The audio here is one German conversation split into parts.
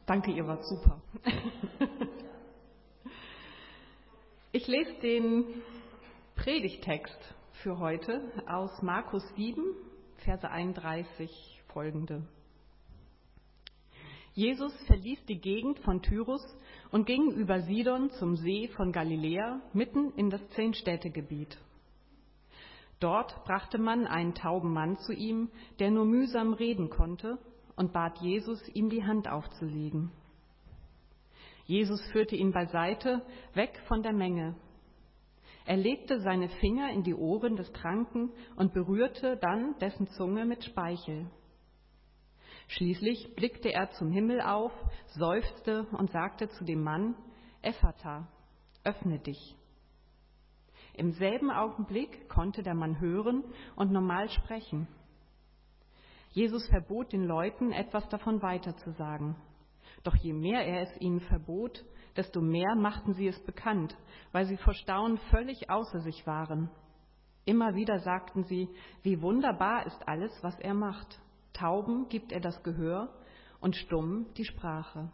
Danke, ihr wart super. Ich lese den Predigttext für heute aus Markus 7, Verse 31 folgende. Jesus verließ die Gegend von Tyrus und ging über Sidon zum See von Galiläa mitten in das 10-Städtegebiet. Dort brachte man einen tauben Mann zu ihm, der nur mühsam reden konnte, und bat Jesus, ihm die Hand aufzulegen. Jesus führte ihn beiseite, weg von der Menge. Er legte seine Finger in die Ohren des Kranken und berührte dann dessen Zunge mit Speichel. Schließlich blickte er zum Himmel auf, seufzte und sagte zu dem Mann: Ephata, öffne dich. Im selben Augenblick konnte der Mann hören und normal sprechen. Jesus verbot den Leuten, etwas davon weiterzusagen. Doch je mehr er es ihnen verbot, desto mehr machten sie es bekannt, weil sie vor Staunen völlig außer sich waren. Immer wieder sagten sie: Wie wunderbar ist alles, was er macht. Tauben gibt er das Gehör und Stummen die Sprache.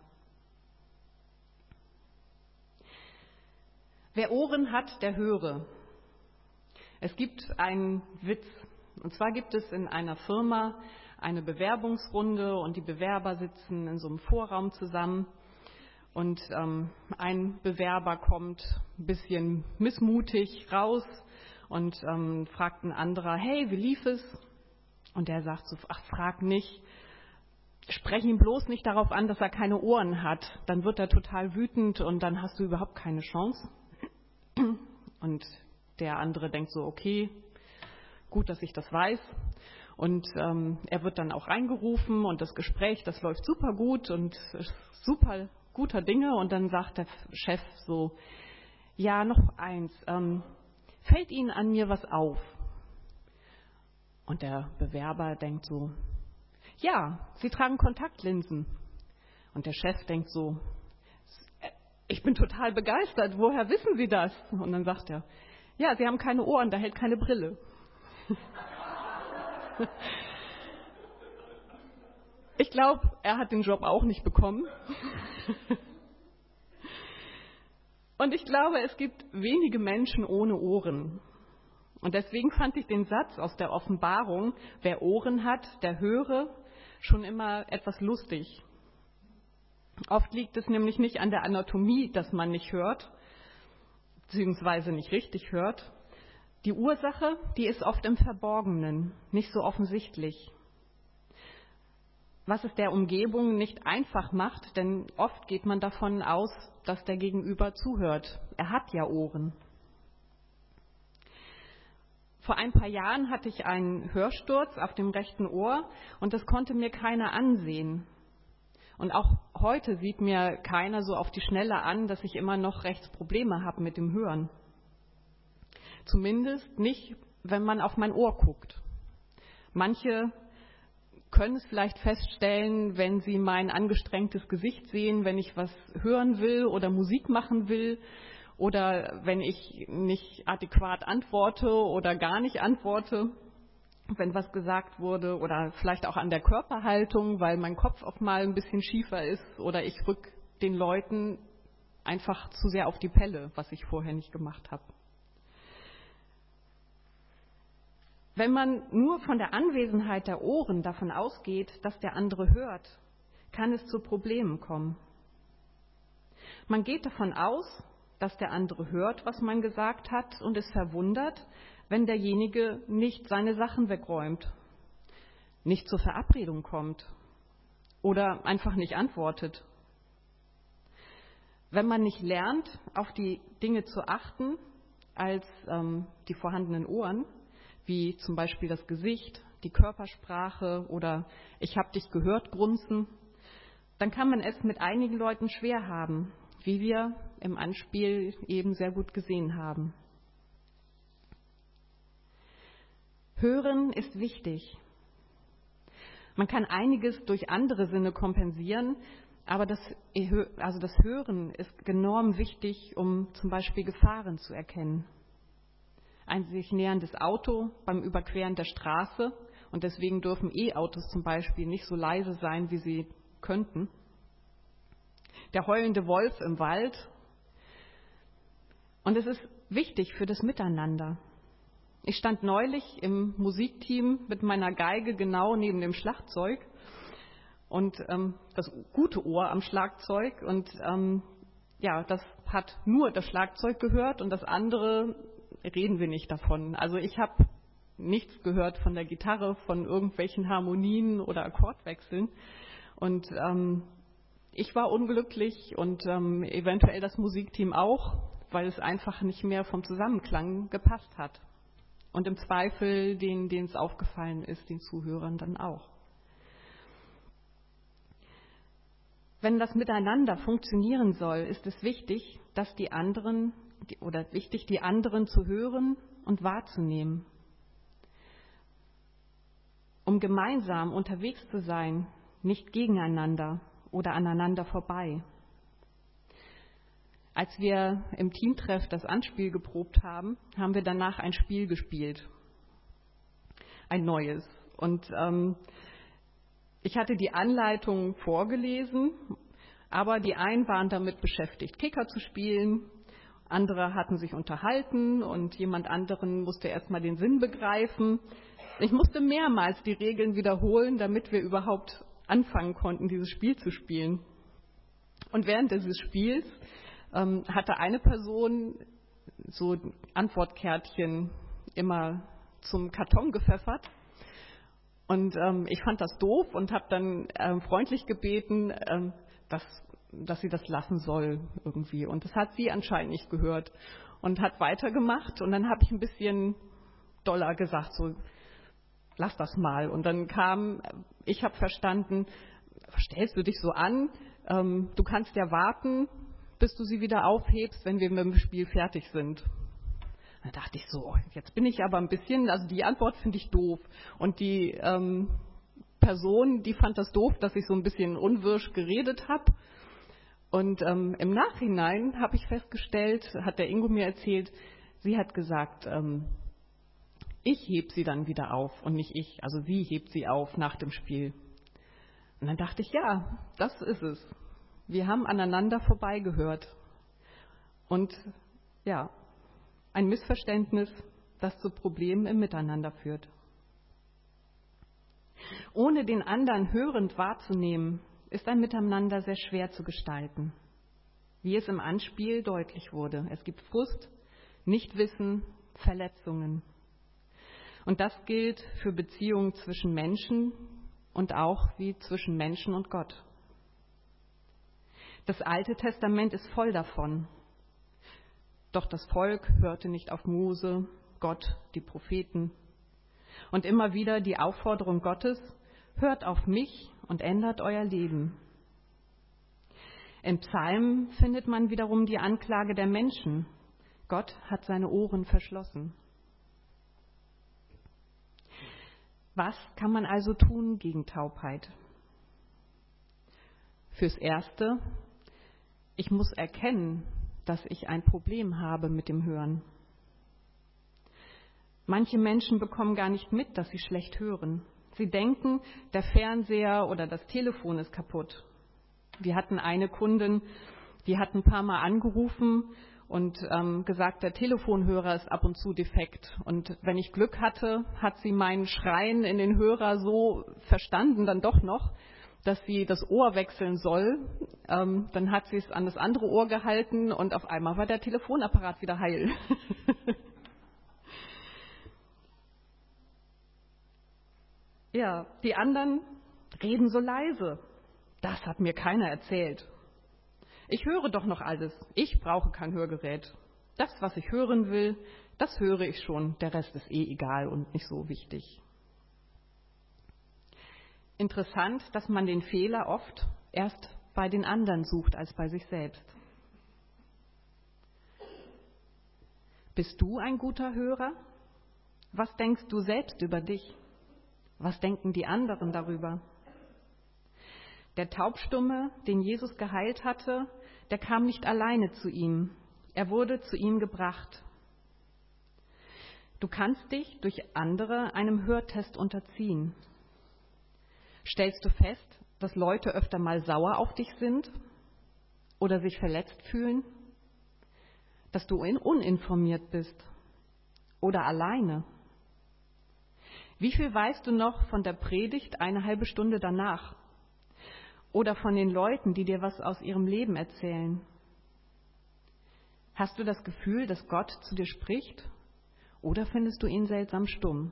Wer Ohren hat, der höre. Es gibt einen Witz. Und zwar gibt es in einer Firma eine Bewerbungsrunde und die Bewerber sitzen in so einem Vorraum zusammen. Und ein Bewerber kommt ein bisschen missmutig raus und fragt ein anderer: Hey, wie lief es? Und der sagt so: Ach, frag nicht. Sprech ihn bloß nicht darauf an, dass er keine Ohren hat. Dann wird er total wütend und dann hast du überhaupt keine Chance. Und der andere denkt so: Okay, gut, dass ich das weiß. Und er wird dann auch reingerufen und das Gespräch, das läuft super gut und super guter Dinge. Und dann sagt der Chef so: Ja, noch eins, fällt Ihnen an mir was auf? Und der Bewerber denkt so: Ja, Sie tragen Kontaktlinsen. Und der Chef denkt so: Ich bin total begeistert, woher wissen Sie das? Und dann sagt er: Ja, Sie haben keine Ohren, da hält keine Brille. Ich glaube, er hat den Job auch nicht bekommen. Und ich glaube, es gibt wenige Menschen ohne Ohren. Und deswegen fand ich den Satz aus der Offenbarung: Wer Ohren hat, der höre, schon immer etwas lustig. Oft liegt es nämlich nicht an der Anatomie, dass man nicht hört, beziehungsweise nicht richtig hört. Die Ursache, die ist oft im Verborgenen, nicht so offensichtlich. Was es der Umgebung nicht einfach macht, denn oft geht man davon aus, dass der Gegenüber zuhört. Er hat ja Ohren. Vor ein paar Jahren hatte ich einen Hörsturz auf dem rechten Ohr und das konnte mir keiner ansehen. Und auch heute sieht mir keiner so auf die Schnelle an, dass ich immer noch Rechtsprobleme habe mit dem Hören. Zumindest nicht, wenn man auf mein Ohr guckt. Manche können es vielleicht feststellen, wenn sie mein angestrengtes Gesicht sehen, wenn ich was hören will oder Musik machen will oder wenn ich nicht adäquat antworte oder gar nicht antworte, wenn was gesagt wurde, oder vielleicht auch an der Körperhaltung, weil mein Kopf auch mal ein bisschen schiefer ist oder ich rück den Leuten einfach zu sehr auf die Pelle, was ich vorher nicht gemacht habe. Wenn man nur von der Anwesenheit der Ohren davon ausgeht, dass der andere hört, kann es zu Problemen kommen. Man geht davon aus, dass der andere hört, was man gesagt hat, und ist verwundert, wenn derjenige nicht seine Sachen wegräumt, nicht zur Verabredung kommt oder einfach nicht antwortet. Wenn man nicht lernt, auf die Dinge zu achten als die vorhandenen Ohren, wie zum Beispiel das Gesicht, die Körpersprache oder Ich hab dich gehört grunzen, dann kann man es mit einigen Leuten schwer haben, wie wir im Anspiel eben sehr gut gesehen haben. Hören ist wichtig. Man kann einiges durch andere Sinne kompensieren, aber das Hören ist enorm wichtig, um zum Beispiel Gefahren zu erkennen. Ein sich näherndes Auto beim Überqueren der Straße, und deswegen dürfen E-Autos zum Beispiel nicht so leise sein, wie sie könnten. der heulende Wolf im Wald. Und es ist wichtig für das Miteinander. Ich stand neulich im Musikteam mit meiner Geige genau neben dem Schlagzeug und das gute Ohr am Schlagzeug. Und das hat nur das Schlagzeug gehört und das andere reden wir nicht davon. Also ich habe nichts gehört von der Gitarre, von irgendwelchen Harmonien oder Akkordwechseln. Und ich war unglücklich und eventuell das Musikteam auch, weil es einfach nicht mehr vom Zusammenklang gepasst hat. Und im Zweifel denen es aufgefallen ist, den Zuhörern dann auch. Wenn das Miteinander funktionieren soll, ist es wichtig, die anderen zu hören und wahrzunehmen. Um gemeinsam unterwegs zu sein, nicht gegeneinander oder aneinander vorbei. Als wir im Teamtreff das Anspiel geprobt haben, haben wir danach ein Spiel gespielt. Ein neues. Und ich hatte die Anleitung vorgelesen, aber die einen waren damit beschäftigt, Kicker zu spielen, andere hatten sich unterhalten und jemand anderen musste erstmal den Sinn begreifen. Ich musste mehrmals die Regeln wiederholen, damit wir überhaupt anfangen konnten, dieses Spiel zu spielen. Und während dieses Spiels hatte eine Person so Antwortkärtchen immer zum Karton gepfeffert. Und ich fand das doof und habe dann freundlich gebeten, dass sie das lassen soll irgendwie. Und das hat sie anscheinend nicht gehört und hat weitergemacht. Und dann habe ich ein bisschen doller gesagt, so, lass das mal. Und dann ich habe verstanden, stellst du dich so an, du kannst ja warten, bis du sie wieder aufhebst, wenn wir mit dem Spiel fertig sind. Da dachte ich so, jetzt bin ich aber ein bisschen, also die Antwort finde ich doof. Und die Person, die fand das doof, dass ich so ein bisschen unwirsch geredet habe. Und im Nachhinein habe ich festgestellt, hat der Ingo mir erzählt, sie hat gesagt, ich heb sie dann wieder auf und nicht ich. Also sie hebt sie auf nach dem Spiel. Und dann dachte ich, ja, das ist es. Wir haben aneinander vorbeigehört. Und ja, ein Missverständnis, das zu Problemen im Miteinander führt. Ohne den anderen hörend wahrzunehmen, ist ein Miteinander sehr schwer zu gestalten. Wie es im Anspiel deutlich wurde. Es gibt Frust, Nichtwissen, Verletzungen. Und das gilt für Beziehungen zwischen Menschen und auch wie zwischen Menschen und Gott. Das Alte Testament ist voll davon. Doch das Volk hörte nicht auf Mose, Gott, die Propheten. Und immer wieder die Aufforderung Gottes, hört auf mich und ändert euer Leben. Im Psalm findet man wiederum die Anklage der Menschen. Gott hat seine Ohren verschlossen. Was kann man also tun gegen Taubheit? Fürs Erste, ich muss erkennen, dass ich ein Problem habe mit dem Hören. Manche Menschen bekommen gar nicht mit, dass sie schlecht hören. Sie denken, der Fernseher oder das Telefon ist kaputt. Wir hatten eine Kundin, die hat ein paar Mal angerufen und gesagt, der Telefonhörer ist ab und zu defekt. Und wenn ich Glück hatte, hat sie meinen Schreien in den Hörer so verstanden, dann doch noch, dass sie das Ohr wechseln soll. Dann hat sie es an das andere Ohr gehalten und auf einmal war der Telefonapparat wieder heil. Ja, die anderen reden so leise. Das hat mir keiner erzählt. Ich höre doch noch alles. Ich brauche kein Hörgerät. Das, was ich hören will, das höre ich schon. Der Rest ist egal und nicht so wichtig. Interessant, dass man den Fehler oft erst bei den anderen sucht als bei sich selbst. Bist du ein guter Hörer? Was denkst du selbst über dich? Was denken die anderen darüber? Der Taubstumme, den Jesus geheilt hatte, der kam nicht alleine zu ihm. Er wurde zu ihm gebracht. Du kannst dich durch andere einem Hörtest unterziehen. Stellst du fest, dass Leute öfter mal sauer auf dich sind? oder sich verletzt fühlen, dass du uninformiert bist oder alleine? Wie viel weißt du noch von der Predigt eine halbe Stunde danach oder von den Leuten, die dir was aus ihrem Leben erzählen? Hast du das Gefühl, dass Gott zu dir spricht oder findest du ihn seltsam stumm?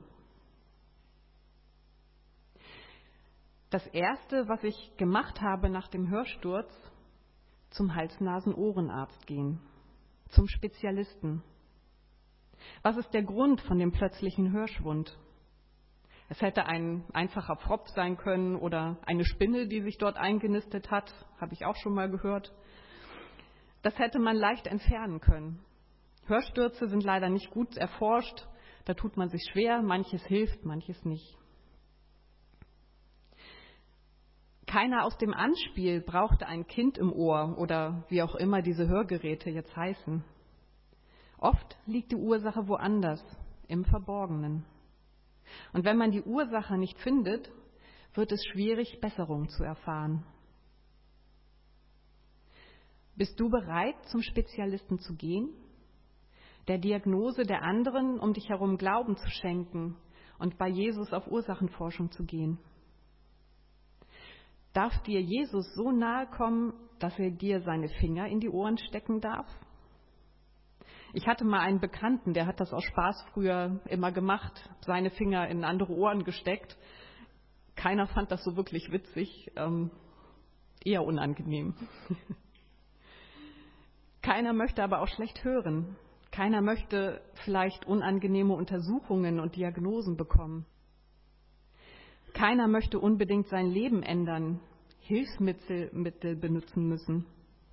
Das Erste, was ich gemacht habe nach dem Hörsturz, zum Hals-Nasen-Ohrenarzt gehen, zum Spezialisten. Was ist der Grund von dem plötzlichen Hörschwund? Es hätte ein einfacher Pfropf sein können oder eine Spinne, die sich dort eingenistet hat, habe ich auch schon mal gehört. Das hätte man leicht entfernen können. Hörstürze sind leider nicht gut erforscht, da tut man sich schwer, manches hilft, manches nicht. Keiner aus dem Anspiel brauchte ein Kind im Ohr oder wie auch immer diese Hörgeräte jetzt heißen. Oft liegt die Ursache woanders, im Verborgenen. Und wenn man die Ursache nicht findet, wird es schwierig, Besserung zu erfahren. Bist du bereit, zum Spezialisten zu gehen? Der Diagnose der anderen um dich herum Glauben zu schenken und bei Jesus auf Ursachenforschung zu gehen? Darf dir Jesus so nahe kommen, dass er dir seine Finger in die Ohren stecken darf? Ich hatte mal einen Bekannten, der hat das aus Spaß früher immer gemacht, seine Finger in andere Ohren gesteckt. Keiner fand das so wirklich witzig, eher unangenehm. Keiner möchte aber auch schlecht hören. Keiner möchte vielleicht unangenehme Untersuchungen und Diagnosen bekommen. Keiner möchte unbedingt sein Leben ändern, Hilfsmittel benutzen müssen.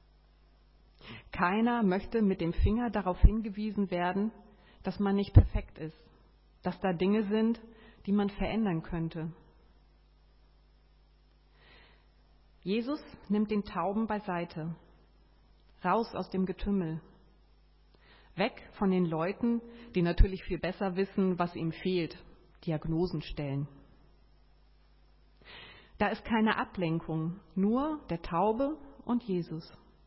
Keiner möchte mit dem Finger darauf hingewiesen werden, dass man nicht perfekt ist, dass da Dinge sind, die man verändern könnte. Jesus nimmt den Tauben beiseite, raus aus dem Getümmel, weg von den Leuten, die natürlich viel besser wissen, was ihm fehlt, Diagnosen stellen. Da ist keine Ablenkung, nur der Taube und Jesus.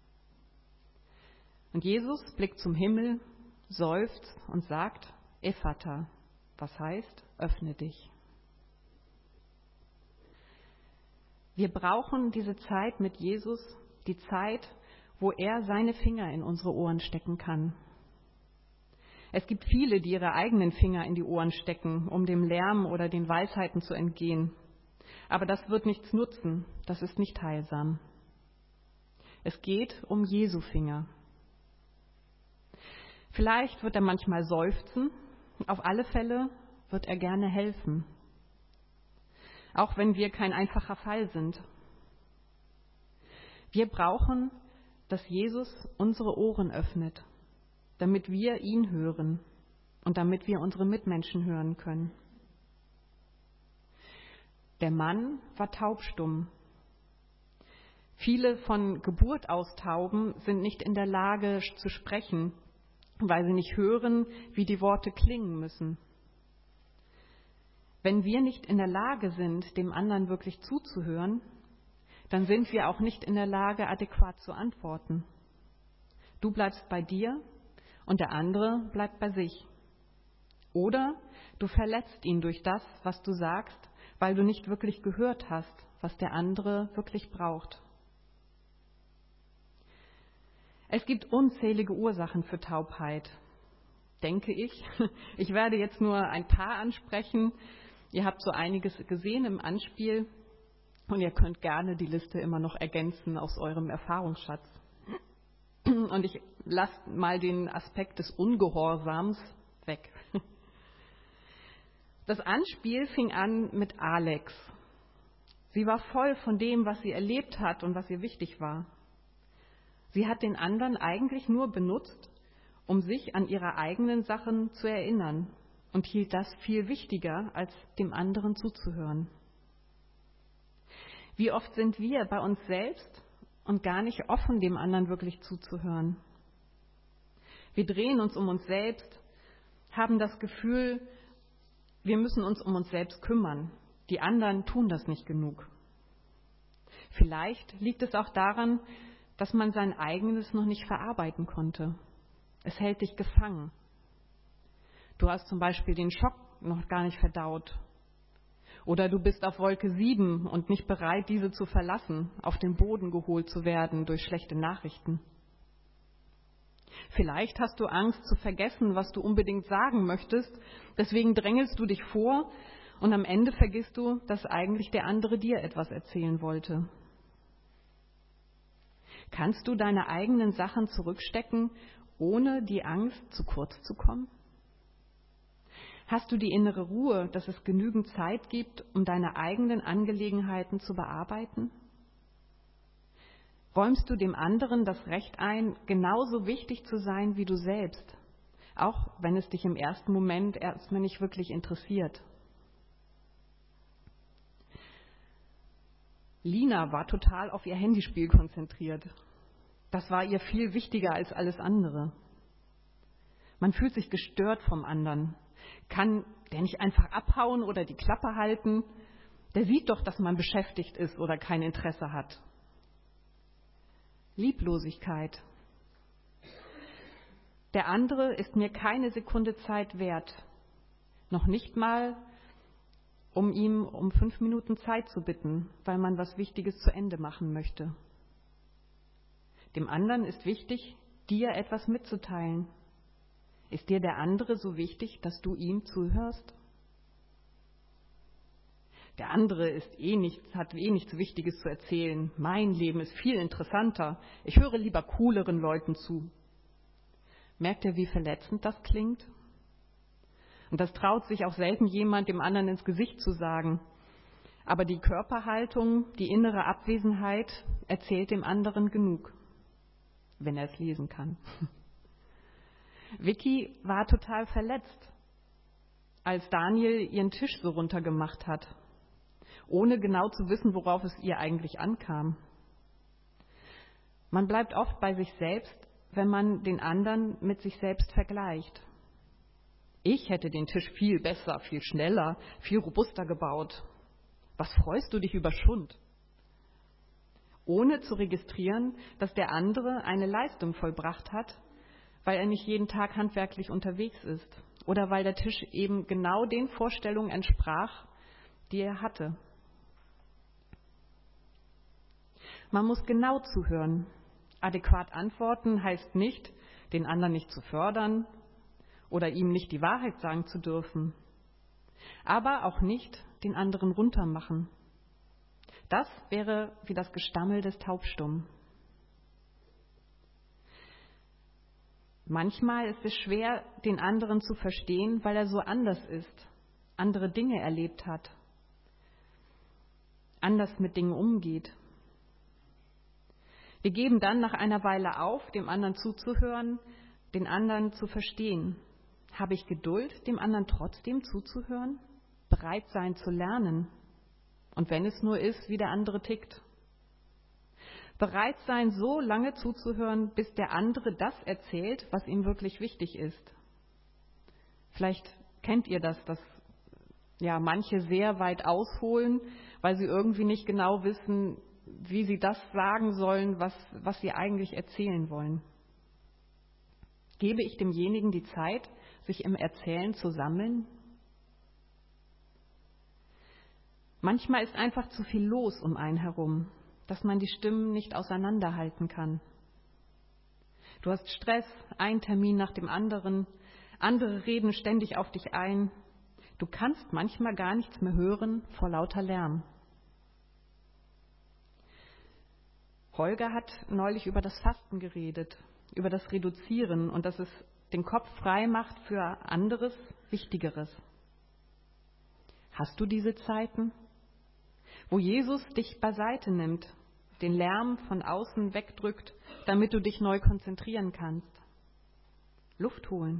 Und Jesus blickt zum Himmel, seufzt und sagt, Ephata, was heißt, öffne dich. Wir brauchen diese Zeit mit Jesus, die Zeit, wo er seine Finger in unsere Ohren stecken kann. Es gibt viele, die ihre eigenen Finger in die Ohren stecken, um dem Lärm oder den Weisheiten zu entgehen. Aber das wird nichts nutzen, das ist nicht heilsam. Es geht um Jesu Finger. Vielleicht wird er manchmal seufzen, auf alle Fälle wird er gerne helfen. Auch wenn wir kein einfacher Fall sind. Wir brauchen, dass Jesus unsere Ohren öffnet, damit wir ihn hören und damit wir unsere Mitmenschen hören können. Der Mann war taubstumm. Viele von Geburt aus Tauben sind nicht in der Lage zu sprechen, weil sie nicht hören, wie die Worte klingen müssen. Wenn wir nicht in der Lage sind, dem anderen wirklich zuzuhören, dann sind wir auch nicht in der Lage, adäquat zu antworten. Du bleibst bei dir und der andere bleibt bei sich. Oder du verletzt ihn durch das, was du sagst, weil du nicht wirklich gehört hast, was der andere wirklich braucht. Es gibt unzählige Ursachen für Taubheit, denke ich. Ich werde jetzt nur ein paar ansprechen. Ihr habt so einiges gesehen im Anspiel und ihr könnt gerne die Liste immer noch ergänzen aus eurem Erfahrungsschatz. Und ich lasse mal den Aspekt des Ungehorsams weg. Das Anspiel fing an mit Alex. Sie war voll von dem, was sie erlebt hat und was ihr wichtig war. Sie hat den anderen eigentlich nur benutzt, um sich an ihre eigenen Sachen zu erinnern und hielt das viel wichtiger, als dem anderen zuzuhören. Wie oft sind wir bei uns selbst und gar nicht offen, dem anderen wirklich zuzuhören? Wir drehen uns um uns selbst, haben das Gefühl, wir müssen uns um uns selbst kümmern. Die anderen tun das nicht genug. Vielleicht liegt es auch daran, dass man sein eigenes noch nicht verarbeiten konnte. Es hält dich gefangen. Du hast zum Beispiel den Schock noch gar nicht verdaut. Oder du bist auf Wolke 7 und nicht bereit, diese zu verlassen, auf den Boden geholt zu werden durch schlechte Nachrichten. Vielleicht hast du Angst zu vergessen, was du unbedingt sagen möchtest, deswegen drängelst du dich vor und am Ende vergisst du, dass eigentlich der andere dir etwas erzählen wollte. Kannst du deine eigenen Sachen zurückstecken, ohne die Angst, zu kurz zu kommen? Hast du die innere Ruhe, dass es genügend Zeit gibt, um deine eigenen Angelegenheiten zu bearbeiten? Räumst du dem anderen das Recht ein, genauso wichtig zu sein wie du selbst, auch wenn es dich im ersten Moment erstmal nicht wirklich interessiert? Lina war total auf ihr Handyspiel konzentriert. Das war ihr viel wichtiger als alles andere. Man fühlt sich gestört vom anderen. Kann der nicht einfach abhauen oder die Klappe halten? Der sieht doch, dass man beschäftigt ist oder kein Interesse hat. Lieblosigkeit. Der andere ist mir keine Sekunde Zeit wert. Noch nicht mal, um ihm um 5 Minuten Zeit zu bitten, weil man was Wichtiges zu Ende machen möchte. Dem anderen ist wichtig, dir etwas mitzuteilen. Ist dir der andere so wichtig, dass du ihm zuhörst? Der andere hat nichts Wichtiges zu erzählen. Mein Leben ist viel interessanter. Ich höre lieber cooleren Leuten zu. Merkt ihr, wie verletzend das klingt? Und das traut sich auch selten jemand, dem anderen ins Gesicht zu sagen. Aber die Körperhaltung, die innere Abwesenheit erzählt dem anderen genug, wenn er es lesen kann. Vicky war total verletzt, als Daniel ihren Tisch so runtergemacht hat, ohne genau zu wissen, worauf es ihr eigentlich ankam. Man bleibt oft bei sich selbst, wenn man den anderen mit sich selbst vergleicht. Ich hätte den Tisch viel besser, viel schneller, viel robuster gebaut. Was freust du dich über Schund? Ohne zu registrieren, dass der andere eine Leistung vollbracht hat, weil er nicht jeden Tag handwerklich unterwegs ist oder weil der Tisch eben genau den Vorstellungen entsprach, die er hatte. Man muss genau zuhören. Adäquat antworten heißt nicht, den anderen nicht zu fördern oder ihm nicht die Wahrheit sagen zu dürfen, aber auch nicht den anderen runtermachen. Das wäre wie das Gestammel des Taubstummen. Manchmal ist es schwer, den anderen zu verstehen, weil er so anders ist, andere Dinge erlebt hat, anders mit Dingen umgeht. Wir geben dann nach einer Weile auf, dem anderen zuzuhören, den anderen zu verstehen. Habe ich Geduld, dem anderen trotzdem zuzuhören? Bereit sein zu lernen? Und wenn es nur ist, wie der andere tickt. Bereit sein, so lange zuzuhören, bis der andere das erzählt, was ihm wirklich wichtig ist. Vielleicht kennt ihr das, dass ja manche sehr weit ausholen, weil sie irgendwie nicht genau wissen, wie sie das sagen sollen, was sie eigentlich erzählen wollen. Gebe ich demjenigen die Zeit, sich im Erzählen zu sammeln? Manchmal ist einfach zu viel los um einen herum, dass man die Stimmen nicht auseinanderhalten kann. Du hast Stress, ein Termin nach dem anderen, andere reden ständig auf dich ein. Du kannst manchmal gar nichts mehr hören vor lauter Lärm. Holger hat neulich über das Fasten geredet, über das Reduzieren und dass es den Kopf frei macht für anderes, Wichtigeres. Hast du diese Zeiten, wo Jesus dich beiseite nimmt, den Lärm von außen wegdrückt, damit du dich neu konzentrieren kannst? Luft holen.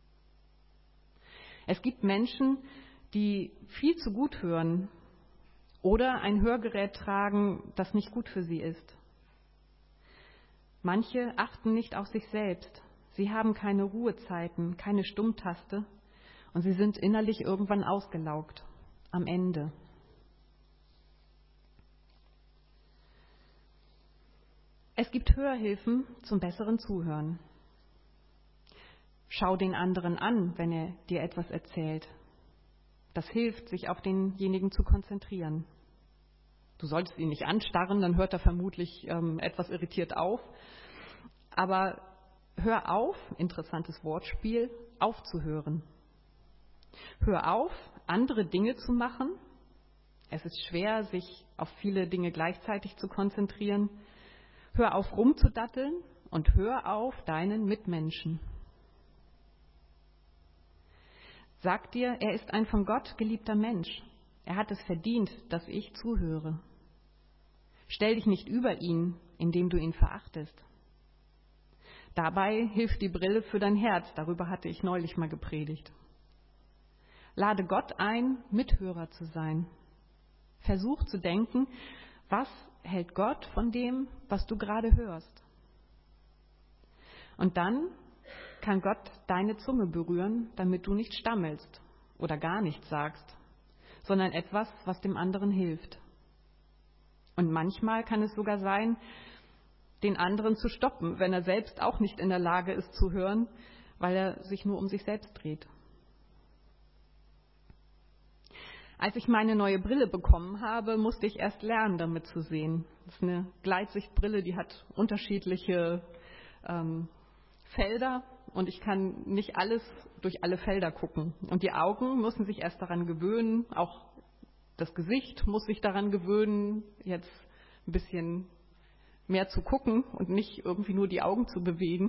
Es gibt Menschen, die viel zu gut hören oder ein Hörgerät tragen, das nicht gut für sie ist. Manche achten nicht auf sich selbst. Sie haben keine Ruhezeiten, keine Stummtaste und sie sind innerlich irgendwann ausgelaugt, am Ende. Es gibt Hörhilfen zum besseren Zuhören. Schau den anderen an, wenn er dir etwas erzählt. Das hilft, sich auf denjenigen zu konzentrieren. Du solltest ihn nicht anstarren, dann hört er vermutlich etwas irritiert auf. Aber hör auf, interessantes Wortspiel, aufzuhören. Hör auf, andere Dinge zu machen. Es ist schwer, sich auf viele Dinge gleichzeitig zu konzentrieren. Hör auf, rumzudatteln und hör auf deinen Mitmenschen. Sag dir, er ist ein von Gott geliebter Mensch. Er hat es verdient, dass ich zuhöre. Stell dich nicht über ihn, indem du ihn verachtest. Dabei hilft die Brille für dein Herz. Darüber hatte ich neulich mal gepredigt. Lade Gott ein, Mithörer zu sein. Versuch zu denken, was hält Gott von dem, was du gerade hörst. Und dann kann Gott deine Zunge berühren, damit du nicht stammelst oder gar nichts sagst, sondern etwas, was dem anderen hilft. Und manchmal kann es sogar sein, den anderen zu stoppen, wenn er selbst auch nicht in der Lage ist zu hören, weil er sich nur um sich selbst dreht. Als ich meine neue Brille bekommen habe, musste ich erst lernen, damit zu sehen. Das ist eine Gleitsichtbrille, die hat unterschiedliche Felder und ich kann nicht alles durch alle Felder gucken. Und die Augen müssen sich erst daran gewöhnen, auch das Gesicht muss sich daran gewöhnen, jetzt ein bisschen mehr zu gucken und nicht irgendwie nur die Augen zu bewegen.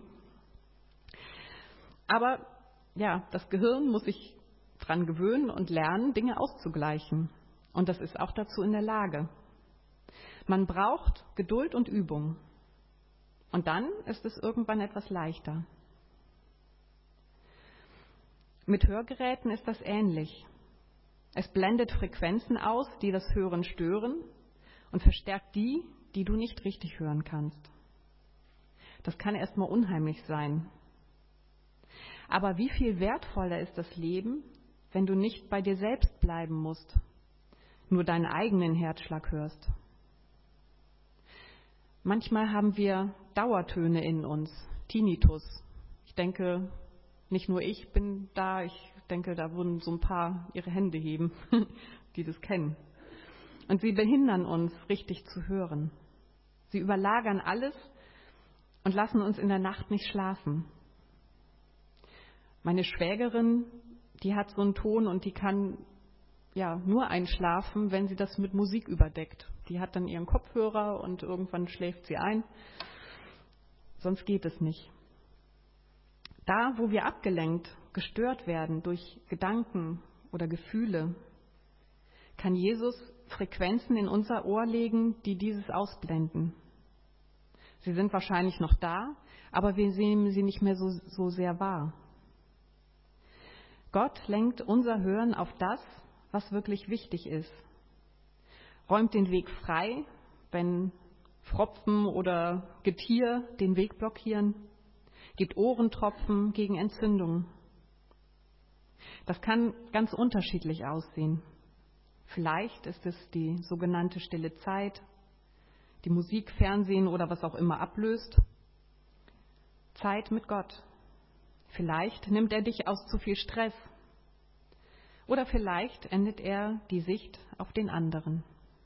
Aber ja, das Gehirn muss sich dran gewöhnen und lernen, Dinge auszugleichen. Und das ist auch dazu in der Lage. Man braucht Geduld und Übung. Und dann ist es irgendwann etwas leichter. Mit Hörgeräten ist das ähnlich. Es blendet Frequenzen aus, die das Hören stören und verstärkt die, die du nicht richtig hören kannst. Das kann erstmal unheimlich sein. Aber wie viel wertvoller ist das Leben, wenn du nicht bei dir selbst bleiben musst, nur deinen eigenen Herzschlag hörst. Manchmal haben wir Dauertöne in uns, Tinnitus. Ich denke, nicht nur ich bin da, ich denke, da würden so ein paar ihre Hände heben, die das kennen. Und sie behindern uns, richtig zu hören. Sie überlagern alles und lassen uns in der Nacht nicht schlafen. Meine Schwägerin, die hat so einen Ton und die kann ja nur einschlafen, wenn sie das mit Musik überdeckt. Die hat dann ihren Kopfhörer und irgendwann schläft sie ein. Sonst geht es nicht. Da, wo wir abgelenkt, gestört werden durch Gedanken oder Gefühle, kann Jesus Frequenzen in unser Ohr legen, die dieses ausblenden. Sie sind wahrscheinlich noch da, aber wir sehen sie nicht mehr so sehr wahr. Gott lenkt unser Hören auf das, was wirklich wichtig ist. Räumt den Weg frei, wenn Pfropfen oder Getier den Weg blockieren. Gibt Ohrentropfen gegen Entzündungen. Das kann ganz unterschiedlich aussehen. Vielleicht ist es die sogenannte stille Zeit, die Musik, Fernsehen oder was auch immer ablöst. Zeit mit Gott. Vielleicht nimmt er dich aus zu viel Stress. Oder vielleicht ändert er die Sicht auf den anderen.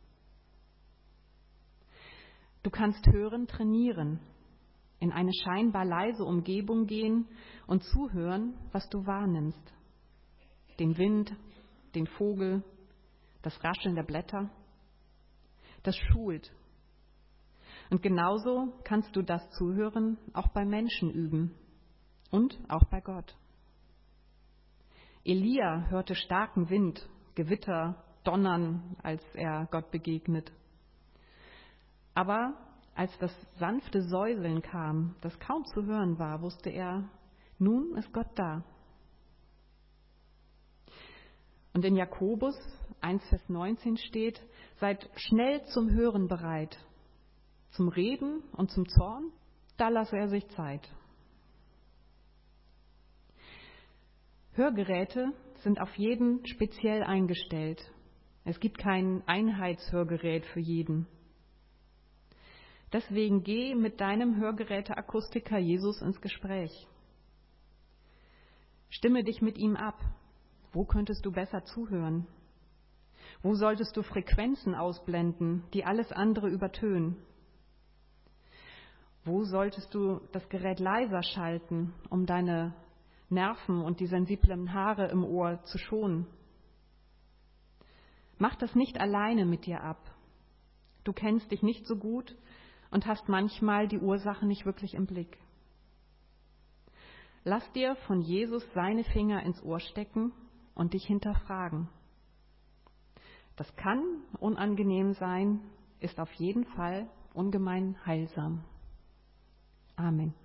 Du kannst Hören trainieren, in eine scheinbar leise Umgebung gehen und zuhören, was du wahrnimmst. Den Wind, den Vogel, das Rascheln der Blätter. Das schult. Und genauso kannst du das Zuhören auch bei Menschen üben und auch bei Gott. Elia hörte starken Wind, Gewitter, Donnern, als er Gott begegnet. Aber als das sanfte Säuseln kam, das kaum zu hören war, wusste er, nun ist Gott da. Und in Jakobus 1, Vers 19 steht, seid schnell zum Hören bereit. Zum Reden und zum Zorn, da lasse er sich Zeit. Hörgeräte sind auf jeden speziell eingestellt. Es gibt kein Einheitshörgerät für jeden. Deswegen geh mit deinem Hörgeräteakustiker Jesus ins Gespräch. Stimme dich mit ihm ab. Wo könntest du besser zuhören? Wo solltest du Frequenzen ausblenden, die alles andere übertönen? Wo solltest du das Gerät leiser schalten, um deine Nerven und die sensiblen Haare im Ohr zu schonen? Mach das nicht alleine mit dir ab. Du kennst dich nicht so gut und hast manchmal die Ursache nicht wirklich im Blick. Lass dir von Jesus seine Finger ins Ohr stecken und dich hinterfragen. Das kann unangenehm sein, ist auf jeden Fall ungemein heilsam. Amen.